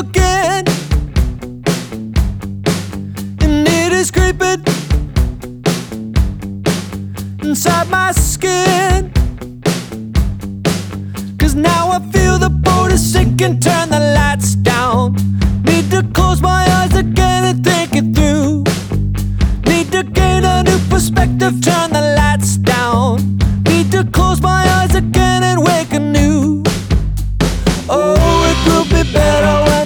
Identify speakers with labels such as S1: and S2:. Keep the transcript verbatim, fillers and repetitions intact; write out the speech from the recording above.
S1: again, and it is creeping inside my skin. Cause now I feel the boat is sinking, turn the lights